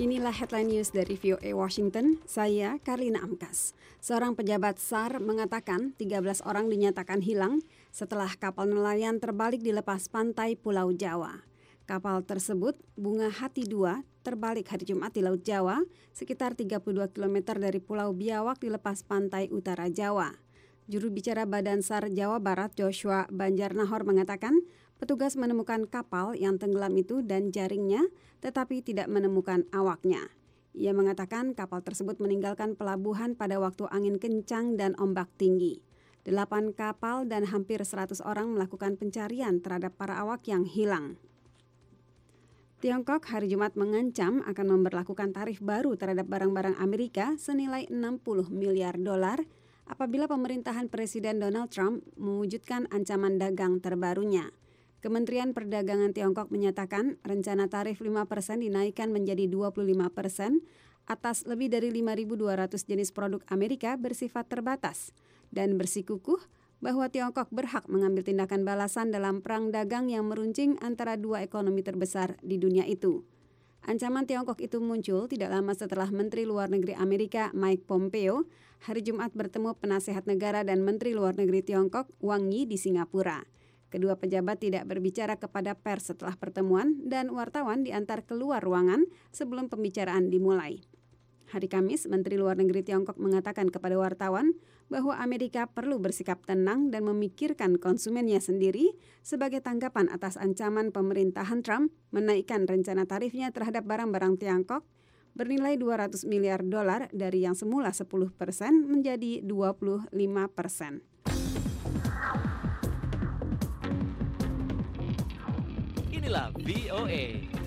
Inilah headline news dari VOA Washington, saya Karlina Amkas. Seorang pejabat SAR mengatakan 13 orang dinyatakan hilang setelah kapal nelayan terbalik di lepas pantai Pulau Jawa. Kapal tersebut, Bunga Hati 2, terbalik hari Jumat di Laut Jawa, sekitar 32 km dari Pulau Biawak di lepas pantai utara Jawa. Juru bicara Badan SAR Jawa Barat Joshua Banjarnahor mengatakan petugas menemukan kapal yang tenggelam itu dan jaringnya, tetapi tidak menemukan awaknya. Ia mengatakan kapal tersebut meninggalkan pelabuhan pada waktu angin kencang dan ombak tinggi. 8 kapal dan hampir 100 orang melakukan pencarian terhadap para awak yang hilang. Tiongkok hari Jumat mengancam akan memberlakukan tarif baru terhadap barang-barang Amerika senilai 60 miliar dolar apabila pemerintahan Presiden Donald Trump mewujudkan ancaman dagang terbarunya. Kementerian Perdagangan Tiongkok menyatakan rencana tarif 5% dinaikkan menjadi 25% atas lebih dari 5.200 jenis produk Amerika bersifat terbatas dan bersikukuh bahwa Tiongkok berhak mengambil tindakan balasan dalam perang dagang yang meruncing antara dua ekonomi terbesar di dunia itu. Ancaman Tiongkok itu muncul tidak lama setelah Menteri Luar Negeri Amerika Mike Pompeo hari Jumat bertemu penasehat negara dan Menteri Luar Negeri Tiongkok Wang Yi di Singapura. Kedua pejabat tidak berbicara kepada pers setelah pertemuan dan wartawan diantar keluar ruangan sebelum pembicaraan dimulai. Hari Kamis, Menteri Luar Negeri Tiongkok mengatakan kepada wartawan bahwa Amerika perlu bersikap tenang dan memikirkan konsumennya sendiri sebagai tanggapan atas ancaman pemerintahan Trump menaikkan rencana tarifnya terhadap barang-barang Tiongkok bernilai 200 miliar dolar dari yang semula 10% menjadi 25%. Inilah VOA.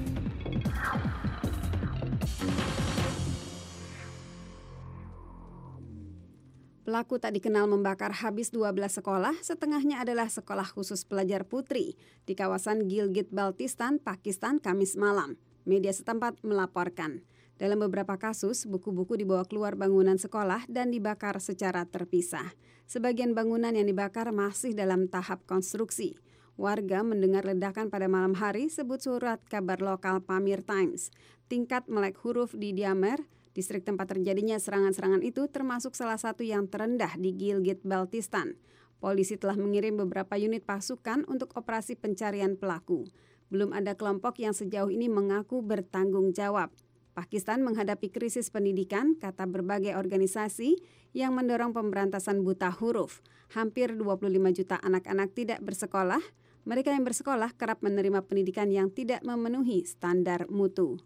Pelaku tak dikenal membakar habis 12 sekolah, setengahnya adalah sekolah khusus pelajar putri di kawasan Gilgit-Baltistan, Pakistan, Kamis malam. Media setempat melaporkan. Dalam beberapa kasus, buku-buku dibawa keluar bangunan sekolah dan dibakar secara terpisah. Sebagian bangunan yang dibakar masih dalam tahap konstruksi. Warga mendengar ledakan pada malam hari, sebut surat kabar lokal Pamir Times. Tingkat melek huruf di Diamer, distrik tempat terjadinya serangan-serangan itu termasuk salah satu yang terendah di Gilgit-Baltistan. Polisi telah mengirim beberapa unit pasukan untuk operasi pencarian pelaku. Belum ada kelompok yang sejauh ini mengaku bertanggung jawab. Pakistan menghadapi krisis pendidikan, kata berbagai organisasi yang mendorong pemberantasan buta huruf. Hampir 25 juta anak-anak tidak bersekolah. Mereka yang bersekolah kerap menerima pendidikan yang tidak memenuhi standar mutu.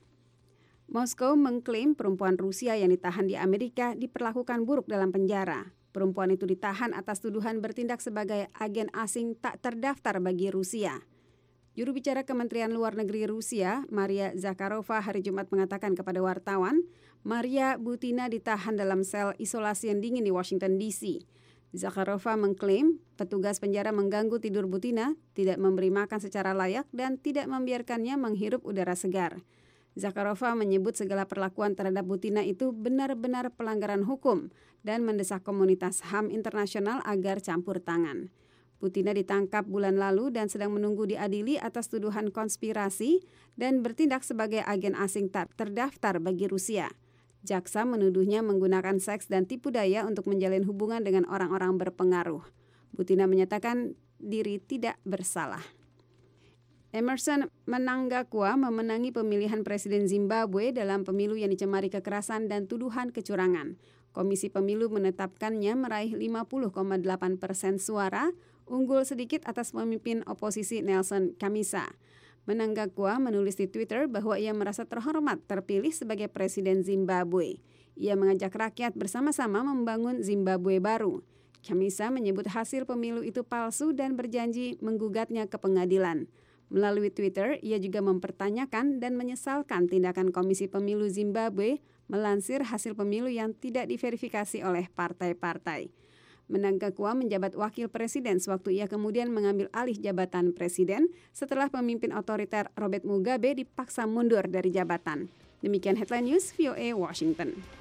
Moskow mengklaim perempuan Rusia yang ditahan di Amerika diperlakukan buruk dalam penjara. Perempuan itu ditahan atas tuduhan bertindak sebagai agen asing tak terdaftar bagi Rusia. Juru bicara Kementerian Luar Negeri Rusia, Maria Zakharova, hari Jumat mengatakan kepada wartawan, Maria Butina ditahan dalam sel isolasi yang dingin di Washington, D.C. Zakharova mengklaim petugas penjara mengganggu tidur Butina, tidak memberi makan secara layak, dan tidak membiarkannya menghirup udara segar. Zakharova menyebut segala perlakuan terhadap Butina itu benar-benar pelanggaran hukum dan mendesak komunitas HAM internasional agar campur tangan. Butina ditangkap bulan lalu dan sedang menunggu diadili atas tuduhan konspirasi dan bertindak sebagai agen asing tak terdaftar bagi Rusia. Jaksa menuduhnya menggunakan seks dan tipu daya untuk menjalin hubungan dengan orang-orang berpengaruh. Butina menyatakan diri tidak bersalah. Emmerson Mnangagwa memenangi pemilihan Presiden Zimbabwe dalam pemilu yang dicemari kekerasan dan tuduhan kecurangan. Komisi Pemilu menetapkannya meraih 50,8% suara, unggul sedikit atas pemimpin oposisi Nelson Chamisa. Mnangagwa menulis di Twitter bahwa ia merasa terhormat terpilih sebagai Presiden Zimbabwe. Ia mengajak rakyat bersama-sama membangun Zimbabwe baru. Chamisa menyebut hasil pemilu itu palsu dan berjanji menggugatnya ke pengadilan. Melalui Twitter, ia juga mempertanyakan dan menyesalkan tindakan Komisi Pemilu Zimbabwe melansir hasil pemilu yang tidak diverifikasi oleh partai-partai. Mnangagwa menjabat wakil presiden sewaktu ia kemudian mengambil alih jabatan presiden setelah pemimpin otoriter Robert Mugabe dipaksa mundur dari jabatan. Demikian headline news VOA Washington.